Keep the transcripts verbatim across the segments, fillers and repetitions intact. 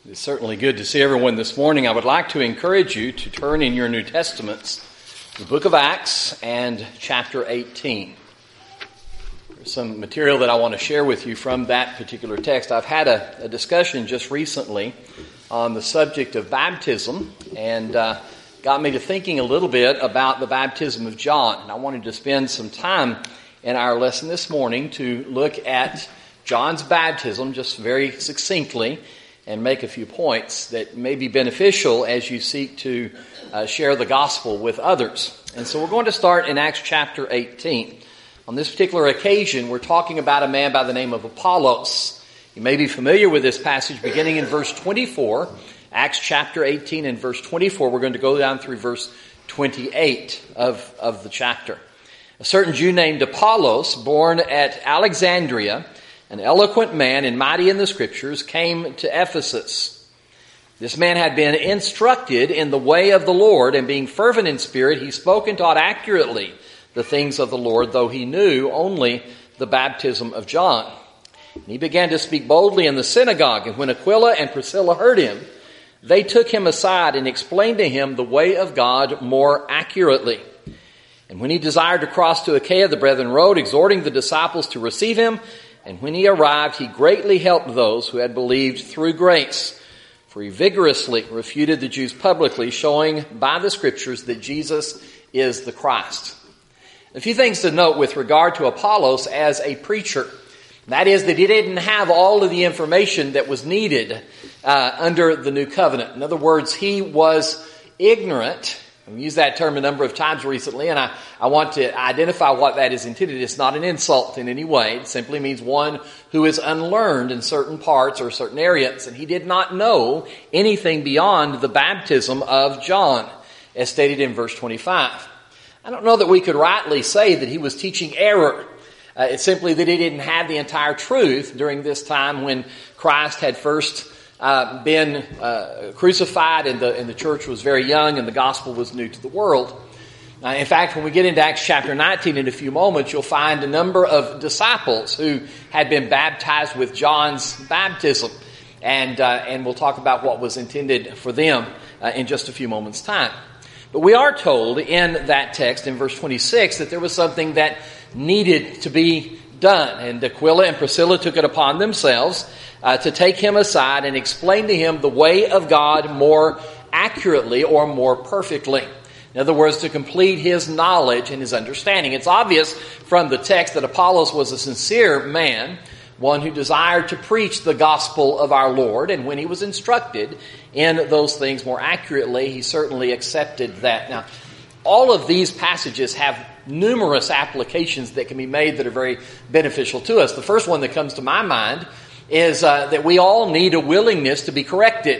It's certainly good to see everyone this morning. I would like to encourage you to turn in your New Testaments to the book of Acts and chapter eighteen. There's some material that I want to share with you from that particular text. I've had a, a discussion just recently on the subject of baptism and uh, got me to thinking a little bit about the baptism of John. And I wanted to spend some time in our lesson this morning to look at John's baptism just very succinctly and make a few points that may be beneficial as you seek to uh, share the gospel with others. And so we're going to start in Acts chapter eighteen. On this particular occasion, we're talking about a man by the name of Apollos. You may be familiar with this passage beginning in verse twenty-four. Acts chapter eighteen and verse twenty-four. We're going to go down through verse twenty-eight of, of the chapter. A certain Jew named Apollos, born at Alexandria, an eloquent man and mighty in the Scriptures, came to Ephesus. This man had been instructed in the way of the Lord, and being fervent in spirit, he spoke and taught accurately the things of the Lord, though he knew only the baptism of John. And he began to speak boldly in the synagogue, and when Aquila and Priscilla heard him, they took him aside and explained to him the way of God more accurately. And when he desired to cross to Achaia, the brethren wrote, exhorting the disciples to receive him. And when he arrived, he greatly helped those who had believed through grace. For he vigorously refuted the Jews publicly, showing by the Scriptures that Jesus is the Christ. A few things to note with regard to Apollos as a preacher. That is that he didn't have all of the information that was needed uh, under the New Covenant. In other words, he was ignorant. I've used that term a number of times recently, and I, I want to identify what that is intended. It's not an insult in any way. It simply means one who is unlearned in certain parts or certain areas. And he did not know anything beyond the baptism of John, as stated in verse twenty-five. I don't know that we could rightly say that he was teaching error. Uh, it's simply that he didn't have the entire truth during this time when Christ had first Uh, been uh, crucified, and the, and the church was very young and the gospel was new to the world. Uh, in fact, when we get into Acts chapter nineteen in a few moments, you'll find a number of disciples who had been baptized with John's baptism. And, uh, and we'll talk about what was intended for them uh, in just a few moments' time. But we are told in that text, in verse twenty-six, that there was something that needed to be done. And Aquila and Priscilla took it upon themselves uh, to take him aside and explain to him the way of God more accurately or more perfectly. In other words, to complete his knowledge and his understanding. It's obvious from the text that Apollos was a sincere man, one who desired to preach the gospel of our Lord, and when he was instructed in those things more accurately, he certainly accepted that. Now, all of these passages have numerous applications that can be made that are very beneficial to us. The first one that comes to my mind is uh, that we all need a willingness to be corrected.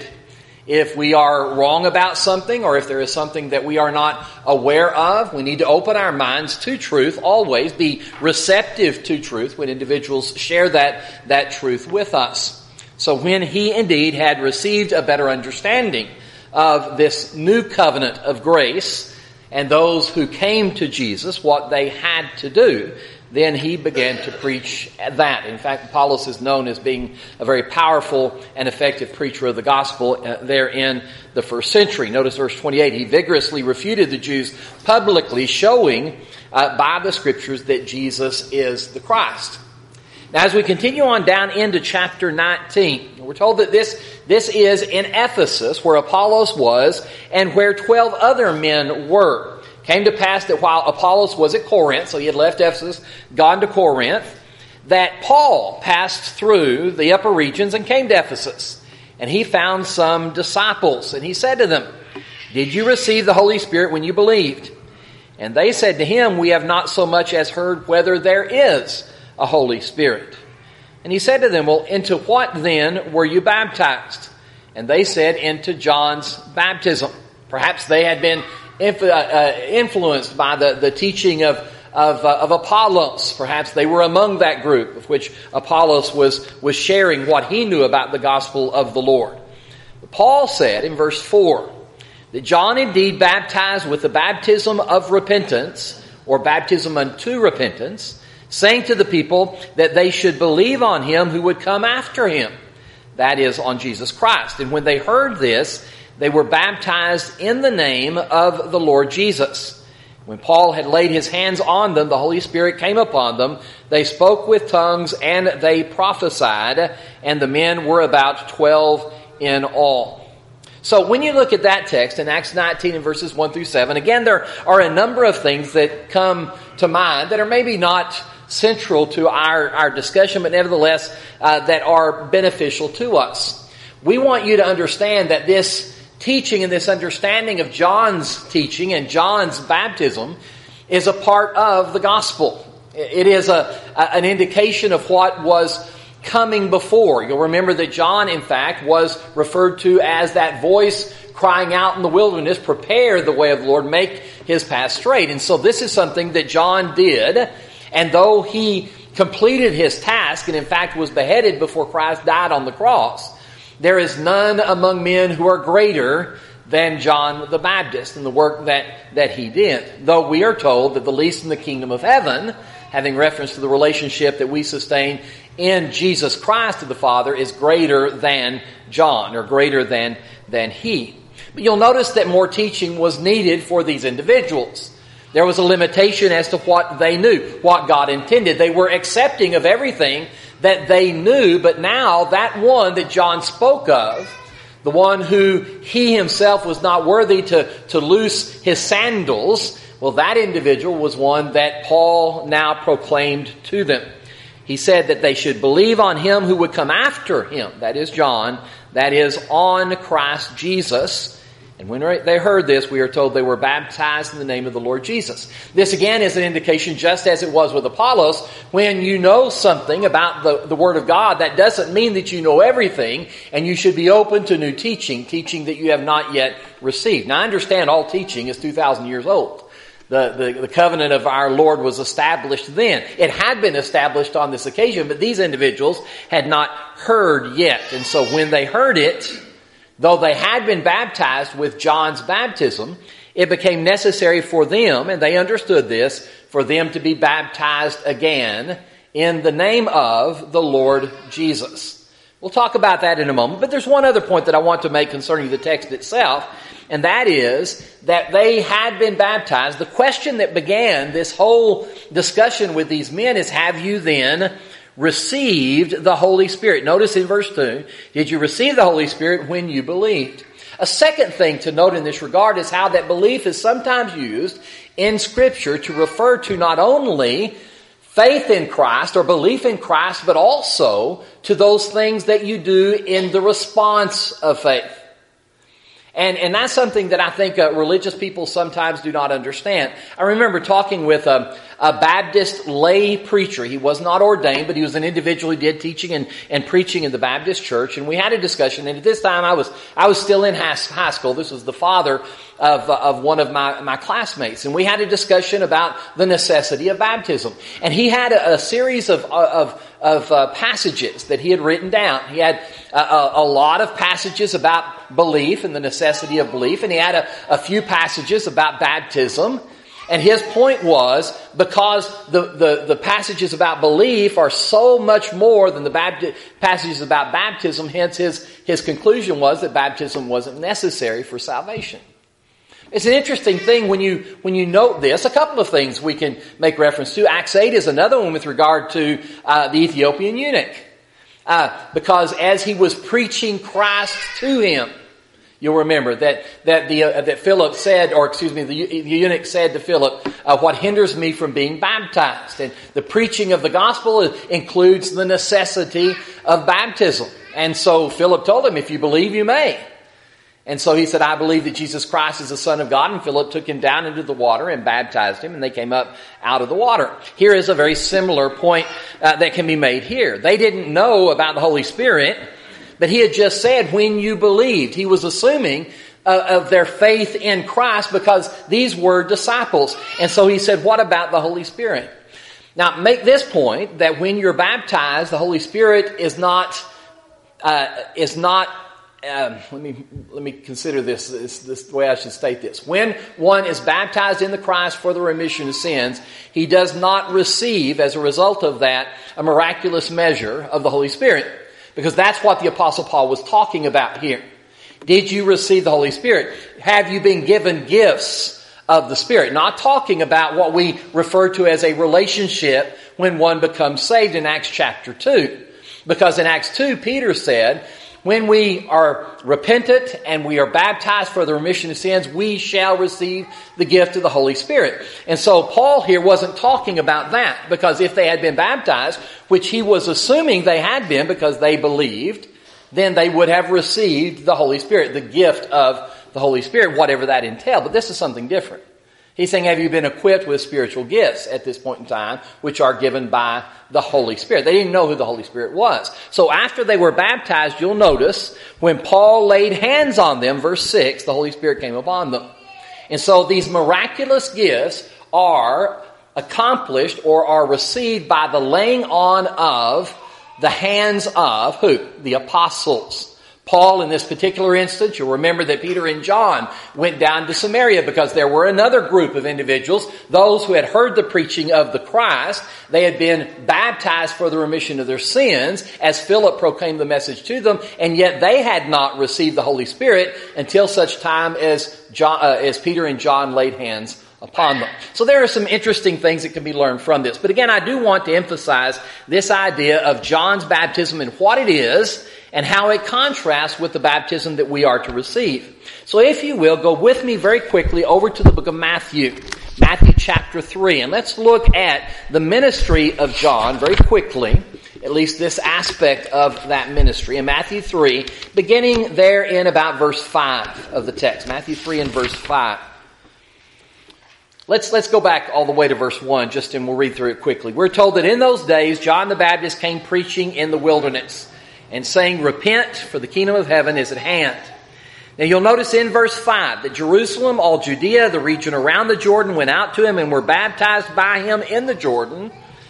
If we are wrong about something, or if there is something that we are not aware of, we need to open our minds to truth, always be receptive to truth when individuals share that, that truth with us. So when he indeed had received a better understanding of this new covenant of grace, and those who came to Jesus, what they had to do, then he began to preach that. In fact, Apollos is known as being a very powerful and effective preacher of the gospel uh, there in the first century. Notice verse twenty-eight. He vigorously refuted the Jews publicly, showing uh, by the Scriptures that Jesus is the Christ. Now, as we continue on down into chapter nineteen, we're told that this, this is in Ephesus, where Apollos was, and where twelve other men were. It came to pass that while Apollos was at Corinth, so he had left Ephesus, gone to Corinth, that Paul passed through the upper regions and came to Ephesus. And he found some disciples, and he said to them, "Did you receive the Holy Spirit when you believed?" And they said to him, "We have not so much as heard whether there is a Holy Spirit." And he said to them, "Well, into what then were you baptized?" And they said, "Into John's baptism." Perhaps they had been influ- uh, influenced by the, the teaching of, of, uh, of Apollos. Perhaps they were among that group of which Apollos was, was sharing what he knew about the gospel of the Lord. But Paul said in verse four that John indeed baptized with the baptism of repentance, or baptism unto repentance, saying to the people that they should believe on him who would come after him, that is, on Jesus Christ. And when they heard this, they were baptized in the name of the Lord Jesus. When Paul had laid his hands on them, the Holy Spirit came upon them. They spoke with tongues and they prophesied, and the men were about twelve in all. So when you look at that text in Acts nineteen and verses one through seven, again, there are a number of things that come to mind that are maybe not central to our, our discussion, but nevertheless uh, that are beneficial to us. We want you to understand that this teaching and this understanding of John's teaching and John's baptism is a part of the gospel. It is a, a an indication of what was coming before. You'll remember that John, in fact, was referred to as that voice crying out in the wilderness, prepare the way of the Lord, make his path straight. And so this is something that John did, and though he completed his task and in fact was beheaded before Christ died on the cross, there is none among men who are greater than John the Baptist in the work that, that he did. Though we are told that the least in the kingdom of heaven, having reference to the relationship that we sustain in Jesus Christ to the Father, is greater than John, or greater than, than he. But you'll notice that more teaching was needed for these individuals. There was a limitation as to what they knew, what God intended. They were accepting of everything that they knew, but now that one that John spoke of, the one who he himself was not worthy to, to loose his sandals, well, that individual was one that Paul now proclaimed to them. He said that they should believe on him who would come after him, that is John, that is on Christ Jesus. And when they heard this, we are told they were baptized in the name of the Lord Jesus. This again is an indication, just as it was with Apollos, when you know something about the, the Word of God, that doesn't mean that you know everything, and you should be open to new teaching, teaching that you have not yet received. Now I understand all teaching is two thousand years old. The, the, the covenant of our Lord was established then. It had been established on this occasion, but these individuals had not heard yet. And so when they heard it, though they had been baptized with John's baptism, it became necessary for them, and they understood this, for them to be baptized again in the name of the Lord Jesus. We'll talk about that in a moment, but there's one other point that I want to make concerning the text itself, and that is that they had been baptized. The question that began this whole discussion with these men is, have you then received the Holy Spirit? Notice in verse two, did you receive the Holy Spirit when you believed? A second thing to note in this regard is how that belief is sometimes used in Scripture to refer to not only faith in Christ or belief in Christ, but also to those things that you do in the response of faith. And, and that's something that I think uh, religious people sometimes do not understand. I remember talking with a, a Baptist lay preacher. He was not ordained, but he was an individual who did teaching and, and preaching in the Baptist church. And we had a discussion. And at this time, I was I was still in high school. This was the father of of one of my, my classmates. And we had a discussion about the necessity of baptism. And he had a, a series of of of uh, passages that he had written down. He had a, a, a lot of passages about belief and the necessity of belief. And he had a, a few passages about baptism. And his point was, because the, the, the passages about belief are so much more than the bapti- passages about baptism, hence his, his conclusion was that baptism wasn't necessary for salvation. It's an interesting thing when you when you note this. A couple of things we can make reference to. Acts eight is another one with regard to uh, the Ethiopian eunuch. Uh, because as he was preaching Christ to him, you'll remember that that the uh, that Philip said, or excuse me, the, the eunuch said to Philip, uh, "What hinders me from being baptized?" And the preaching of the gospel includes the necessity of baptism. And so Philip told him, "If you believe, you may." And so he said, "I believe that Jesus Christ is the Son of God." And Philip took him down into the water and baptized him, and they came up out of the water. Here is a very similar point uh, that can be made here. They didn't know about the Holy Spirit, but he had just said, when you believed. He was assuming uh, of their faith in Christ because these were disciples. And so he said, what about the Holy Spirit? Now, make this point, that when you're baptized, the Holy Spirit is not, uh, is not, um, let me, let me consider this, this, this the way I should state this. When one is baptized in the Christ for the remission of sins, he does not receive, as a result of that, a miraculous measure of the Holy Spirit. Because that's what the Apostle Paul was talking about here. Did you receive the Holy Spirit? Have you been given gifts of the Spirit? Not talking about what we refer to as a relationship when one becomes saved in Acts chapter two. Because in Acts two, Peter said, when we are repentant and we are baptized for the remission of sins, we shall receive the gift of the Holy Spirit. And so Paul here wasn't talking about that, because if they had been baptized, which he was assuming they had been because they believed, then they would have received the Holy Spirit, the gift of the Holy Spirit, whatever that entailed. But this is something different. He's saying, have you been equipped with spiritual gifts at this point in time, which are given by the Holy Spirit? They didn't know who the Holy Spirit was. So after they were baptized, you'll notice when Paul laid hands on them, verse six, the Holy Spirit came upon them. And so these miraculous gifts are accomplished or are received by the laying on of the hands of who? The apostles. Paul, in this particular instance, you'll remember that Peter and John went down to Samaria because there were another group of individuals, those who had heard the preaching of the Christ. They had been baptized for the remission of their sins as Philip proclaimed the message to them, and yet they had not received the Holy Spirit until such time as John, uh, as Peter and John laid hands upon them. So there are some interesting things that can be learned from this. But again, I do want to emphasize this idea of John's baptism and what it is and how it contrasts with the baptism that we are to receive. So if you will, go with me very quickly over to the book of Matthew, Matthew chapter three, and let's look at the ministry of John very quickly, at least this aspect of that ministry. In Matthew three, beginning there in about verse five of the text, Matthew three and verse five. Let's, let's go back all the way to verse one, just and we'll read through it quickly. We're told that in those days, John the Baptist came preaching in the wilderness and saying, repent, for the kingdom of heaven is at hand. Now you'll notice in verse five that Jerusalem, all Judea, the region around the Jordan, went out to him and were baptized by him in the Jordan,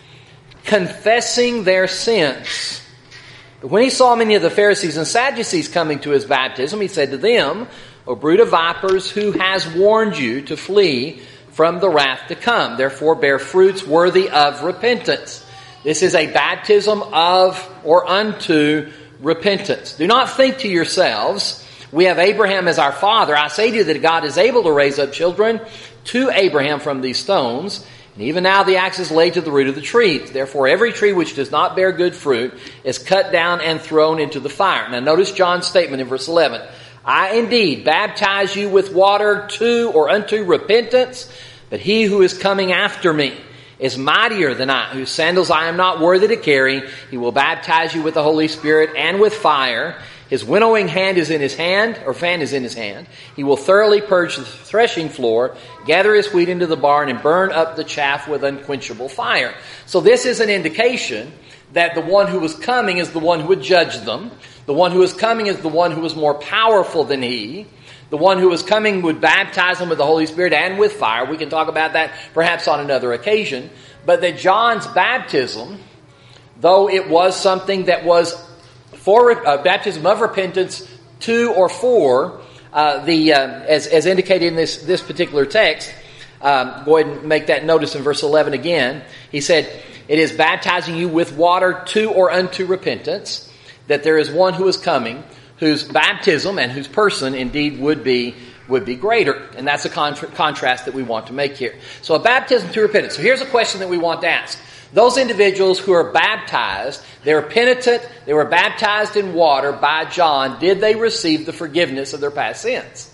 confessing their sins. But when he saw many of the Pharisees and Sadducees coming to his baptism, he said to them, O brood of vipers, who has warned you to flee from the wrath to come? Therefore bear fruits worthy of repentance. This is a baptism of or unto repentance. Do not think to yourselves, we have Abraham as our father. I say to you that God is able to raise up children to Abraham from these stones. And even now the axe is laid to the root of the trees. Therefore every tree which does not bear good fruit is cut down and thrown into the fire. Now notice John's statement in verse eleven. I indeed baptize you with water to or unto repentance, but he who is coming after me is mightier than I, whose sandals I am not worthy to carry. He will baptize you with the Holy Spirit and with fire. His winnowing hand is in his hand, or fan is in his hand. He will thoroughly purge the threshing floor, gather his wheat into the barn, and burn up the chaff with unquenchable fire. So this is an indication that the one who was coming is the one who would judge them. The one who is coming is the one who is more powerful than he. The one who is coming would baptize them with the Holy Spirit and with fire. We can talk about that perhaps on another occasion. But that John's baptism, though it was something that was for uh, baptism of repentance to or for uh, the uh, as, as indicated in this, this particular text, um, go ahead and make that notice in verse eleven again. He said, it is baptizing you with water to or unto repentance, that there is one who is coming, whose baptism and whose person indeed would be would be greater. And that's a contra- contrast that we want to make here. So a baptism to repentance. So here's a question that we want to ask. Those individuals who are baptized, they were penitent, they were baptized in water by John, did they receive the forgiveness of their past sins?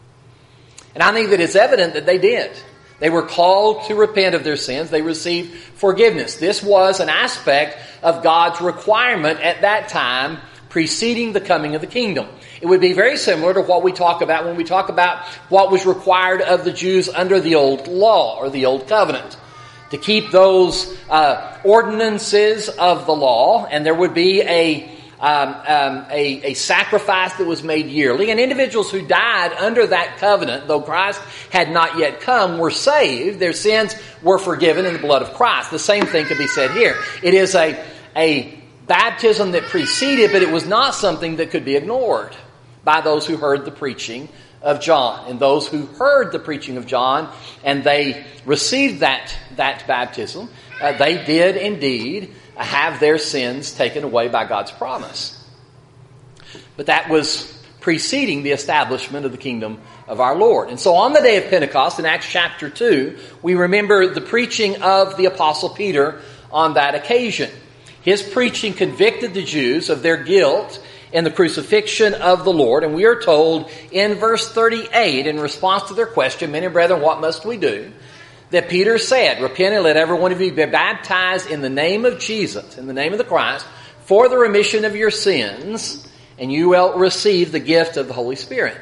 And I think that it's evident that they did. They were called to repent of their sins. They received forgiveness. This was an aspect of God's requirement at that time preceding the coming of the kingdom. It would be very similar to what we talk about when we talk about what was required of the Jews under the old law or the old covenant. To keep those uh, ordinances of the law, and there would be a, um, um, a, a sacrifice that was made yearly. And individuals who died under that covenant, though Christ had not yet come, were saved. Their sins were forgiven in the blood of Christ. The same thing could be said here. It is a, a baptism that preceded, but it was not something that could be ignored by those who heard the preaching of John. And those who heard the preaching of John and they received that, that baptism, uh, they did indeed have their sins taken away by God's promise. But that was preceding the establishment of the kingdom of our Lord. And so on the day of Pentecost, in Acts chapter two, we remember the preaching of the Apostle Peter on that occasion. His preaching convicted the Jews of their guilt in the crucifixion of the Lord. And we are told in verse thirty-eight, in response to their question, "Men and brethren, what must we do?" that Peter said, "Repent and let every one of you be baptized in the name of Jesus," in the name of the Christ, "for the remission of your sins, and you will receive the gift of the Holy Spirit."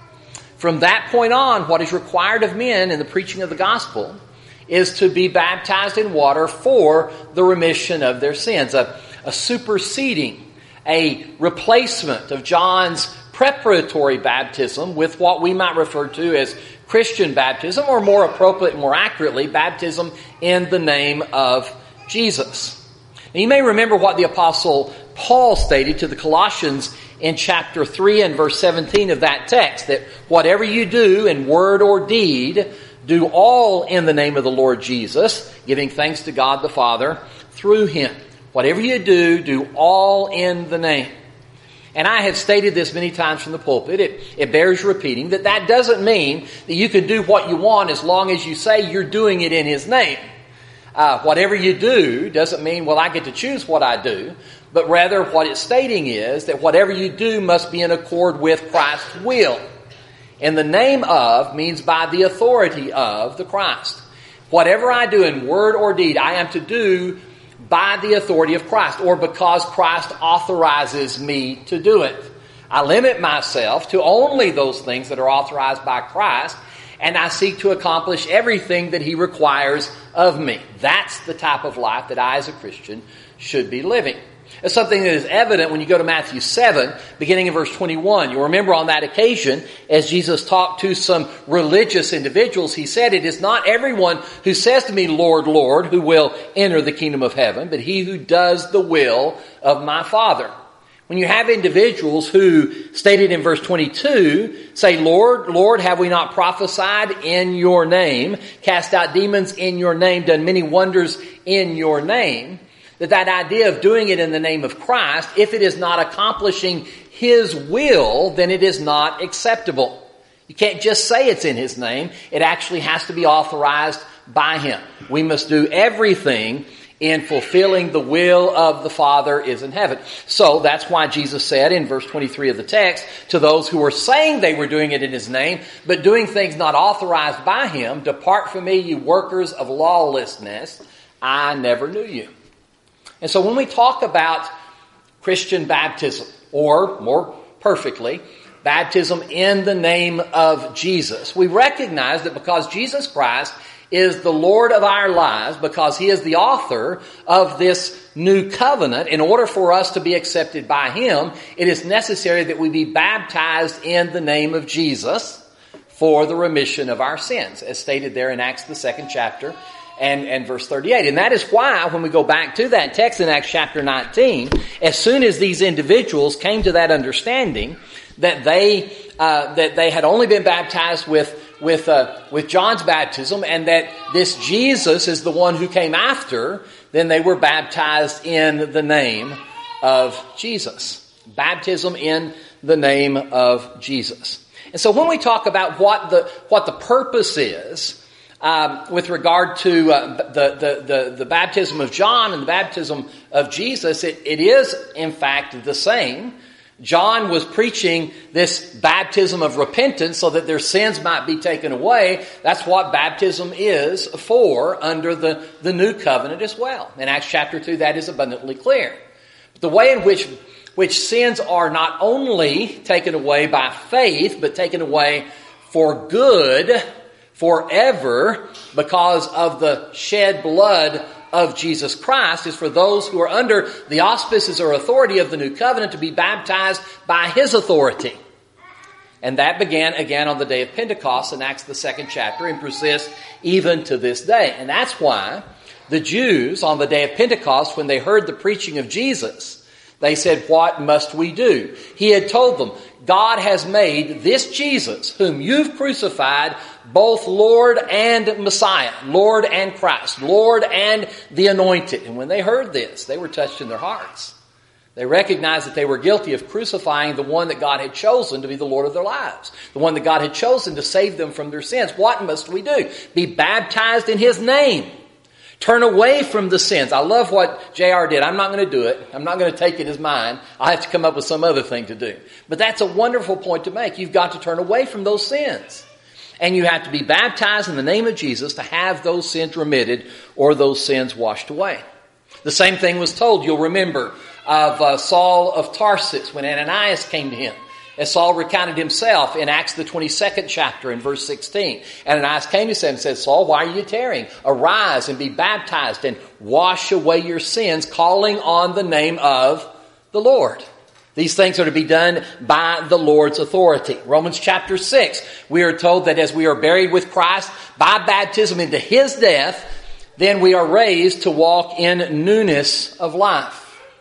From that point on, what is required of men in the preaching of the gospel is to be baptized in water for the remission of their sins. A, a superseding, a replacement of John's preparatory baptism with what we might refer to as Christian baptism, or more appropriate, more accurately, baptism in the name of Jesus. Now, you may remember what the Apostle Paul stated to the Colossians in chapter three and verse seventeen of that text, that whatever you do in word or deed, do all in the name of the Lord Jesus, giving thanks to God the Father through Him. Whatever you do, do all in the name. And I have stated this many times from the pulpit. It, it bears repeating that that doesn't mean that you can do what you want as long as you say you're doing it in His name. Uh, whatever you do doesn't mean, well, I get to choose what I do. But rather what it's stating is that whatever you do must be in accord with Christ's will. And the name of means by the authority of the Christ. Whatever I do in word or deed, I am to do by the authority of Christ, or because Christ authorizes me to do it. I limit myself to only those things that are authorized by Christ, and I seek to accomplish everything that He requires of me. That's the type of life that I as a Christian should be living. It's something that is evident when you go to Matthew seven, beginning in verse twenty-one. You'll remember on that occasion, as Jesus talked to some religious individuals, He said, "It is not everyone who says to me, 'Lord, Lord,' who will enter the kingdom of heaven, but he who does the will of my Father." When you have individuals who, stated in verse twenty-two, say, "Lord, Lord, have we not prophesied in your name, cast out demons in your name, done many wonders in your name," that that idea of doing it in the name of Christ, if it is not accomplishing His will, then it is not acceptable. You can't just say it's in His name. It actually has to be authorized by Him. We must do everything in fulfilling the will of the Father is in heaven. So that's why Jesus said in verse twenty-three of the text, to those who were saying they were doing it in His name, but doing things not authorized by Him, "Depart from me, you workers of lawlessness. I never knew you." And so when we talk about Christian baptism, or more perfectly, baptism in the name of Jesus, we recognize that because Jesus Christ is the Lord of our lives, because He is the author of this new covenant, in order for us to be accepted by Him, it is necessary that we be baptized in the name of Jesus for the remission of our sins, as stated there in Acts the second chapter and, and verse thirty-eight. And that is why, when we go back to that text in Acts chapter nineteen, as soon as these individuals came to that understanding that they uh, that they had only been baptized with with uh, with John's baptism, and that this Jesus is the one who came after, then they were baptized in the name of Jesus. Baptism in the name of Jesus. And so when we talk about what the what the purpose is, Um, with regard to uh, the, the, the, the baptism of John and the baptism of Jesus, it, it is in fact the same. John was preaching this baptism of repentance so that their sins might be taken away. That's what baptism is for under the, the new covenant as well. In Acts chapter two, that is abundantly clear. But the way in which, which sins are not only taken away by faith, but taken away for good, forever, because of the shed blood of Jesus Christ, is for those who are under the auspices or authority of the new covenant to be baptized by His authority. And that began again on the day of Pentecost in Acts the second chapter and persists even to this day. And that's why the Jews on the day of Pentecost, when they heard the preaching of Jesus, they said, "What must we do?" He had told them, "God has made this Jesus, whom you've crucified, both Lord and Messiah, Lord and Christ, Lord and the Anointed." And when they heard this, they were touched in their hearts. They recognized that they were guilty of crucifying the one that God had chosen to be the Lord of their lives, the one that God had chosen to save them from their sins. What must we do? Be baptized in His name. Turn away from the sins. I love what J R did. I'm not going to do it. I'm not going to take it as mine. I have to come up with some other thing to do. But that's a wonderful point to make. You've got to turn away from those sins. And you have to be baptized in the name of Jesus to have those sins remitted or those sins washed away. The same thing was told, you'll remember, of uh, Saul of Tarsus when Ananias came to him. As Saul recounted himself in Acts the twenty-second chapter in verse sixteen. Ananias came to him and said, Saul, why are you tarrying? Arise and be baptized and wash away your sins, calling on the name of the Lord. These things are to be done by the Lord's authority. Romans chapter six, we are told that as we are buried with Christ by baptism into His death, then we are raised to walk in newness of life.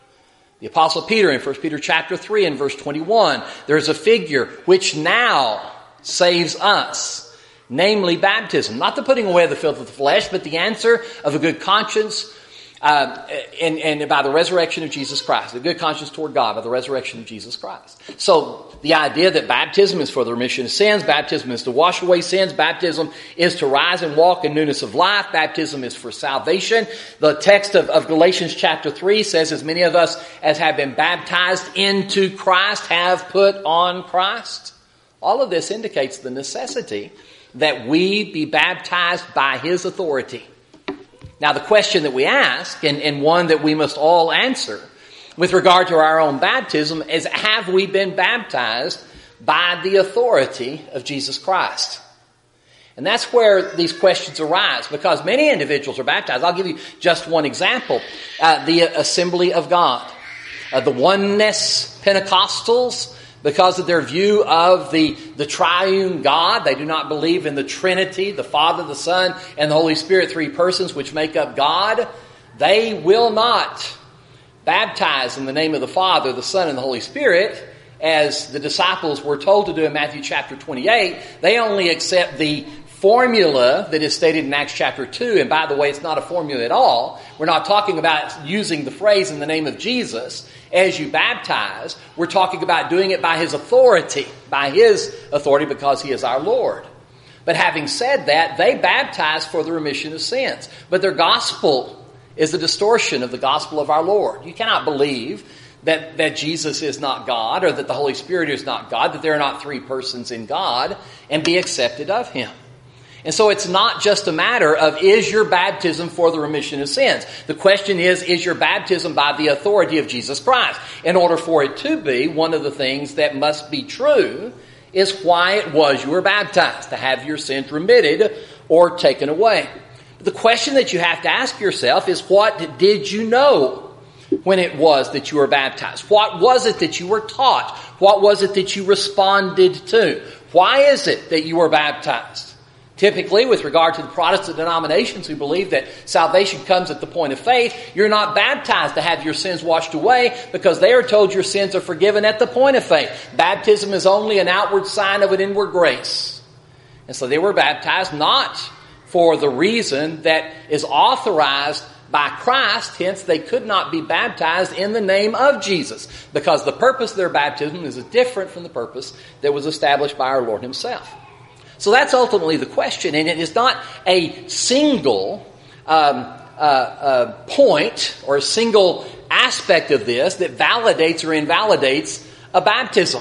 The Apostle Peter in First Peter chapter three and verse twenty-one, there's a figure which now saves us, namely baptism. Not the putting away of the filth of the flesh, but the answer of a good conscience uh, and, and by the resurrection of Jesus Christ. A good conscience toward God by the resurrection of Jesus Christ. So the idea that baptism is for the remission of sins, baptism is to wash away sins, baptism is to rise and walk in newness of life, baptism is for salvation. The text of, of Galatians chapter three says, as many of us as have been baptized into Christ have put on Christ. All of this indicates the necessity that we be baptized by His authority. Now the question that we ask, and, and one that we must all answer with regard to our own baptism, is have we been baptized by the authority of Jesus Christ? And that's where these questions arise, because many individuals are baptized. I'll give you just one example. Uh, the Assembly of God. Uh, the Oneness Pentecostals, because of their view of the, the triune God, they do not believe in the Trinity, the Father, the Son, and the Holy Spirit, three persons which make up God. They will not baptize in the name of the Father, the Son, and the Holy Spirit, as the disciples were told to do in Matthew chapter twenty-eight. They only accept the formula that is stated in Acts chapter two. And by the way, it's not a formula at all. We're not talking about using the phrase in the name of Jesus as you baptize. We're talking about doing it by His authority, by His authority because He is our Lord. But having said that, they baptize for the remission of sins. But their gospel is a distortion of the gospel of our Lord. You cannot believe that, that Jesus is not God, or that the Holy Spirit is not God, that there are not three persons in God, and be accepted of Him. And so it's not just a matter of, is your baptism for the remission of sins? The question is, is your baptism by the authority of Jesus Christ? In order for it to be, one of the things that must be true is why it was you were baptized, to have your sins remitted or taken away. The question that you have to ask yourself is, what did you know when it was that you were baptized? What was it that you were taught? What was it that you responded to? Why is it that you were baptized? Typically, with regard to the Protestant denominations who believe that salvation comes at the point of faith, you're not baptized to have your sins washed away because they are told your sins are forgiven at the point of faith. Baptism is only an outward sign of an inward grace. And so they were baptized not for the reason that is authorized by Christ, hence they could not be baptized in the name of Jesus, because the purpose of their baptism is different from the purpose that was established by our Lord Himself. So that's ultimately the question, and it is not a single um, uh, uh, point or a single aspect of this that validates or invalidates a baptism.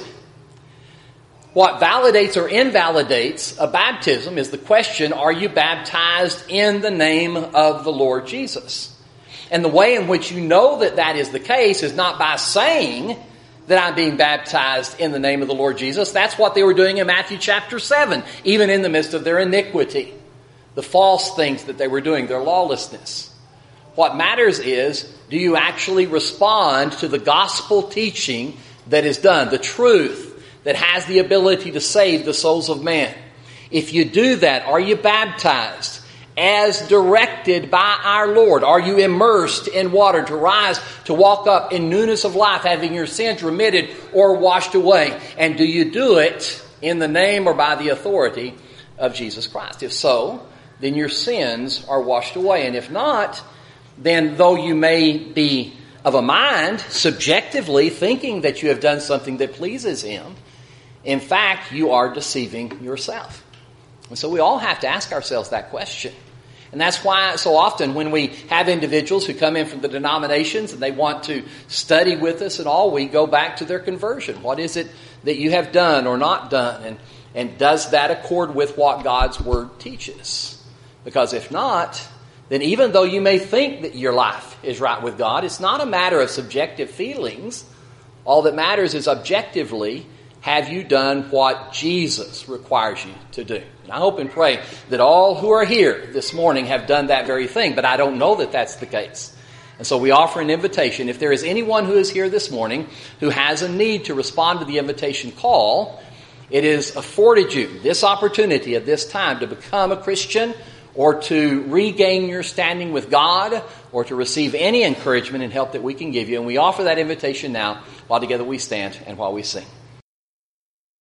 What validates or invalidates a baptism is the question, are you baptized in the name of the Lord Jesus? And the way in which you know that that is the case is not by saying that I'm being baptized in the name of the Lord Jesus. That's what they were doing in Matthew chapter seven, even in the midst of their iniquity, the false things that they were doing, their lawlessness. What matters is, do you actually respond to the gospel teaching that is done, the truth that has the ability to save the souls of man? If you do that, are you baptized as directed by our Lord? Are you immersed in water to rise, to walk up in newness of life, having your sins remitted or washed away? And do you do it in the name or by the authority of Jesus Christ? If so, then your sins are washed away. And if not, then though you may be of a mind subjectively thinking that you have done something that pleases Him, in fact, you are deceiving yourself. And so we all have to ask ourselves that question. And that's why so often when we have individuals who come in from the denominations and they want to study with us and all, we go back to their conversion. What is it that you have done or not done? And, and does that accord with what God's Word teaches? Because if not, then even though you may think that your life is right with God, it's not a matter of subjective feelings. All that matters is objectively, have you done what Jesus requires you to do? And I hope and pray that all who are here this morning have done that very thing, but I don't know that that's the case. And so we offer an invitation. If there is anyone who is here this morning who has a need to respond to the invitation call, it is afforded you this opportunity at this time to become a Christian or to regain your standing with God or to receive any encouragement and help that we can give you. And we offer that invitation now while together we stand and while we sing.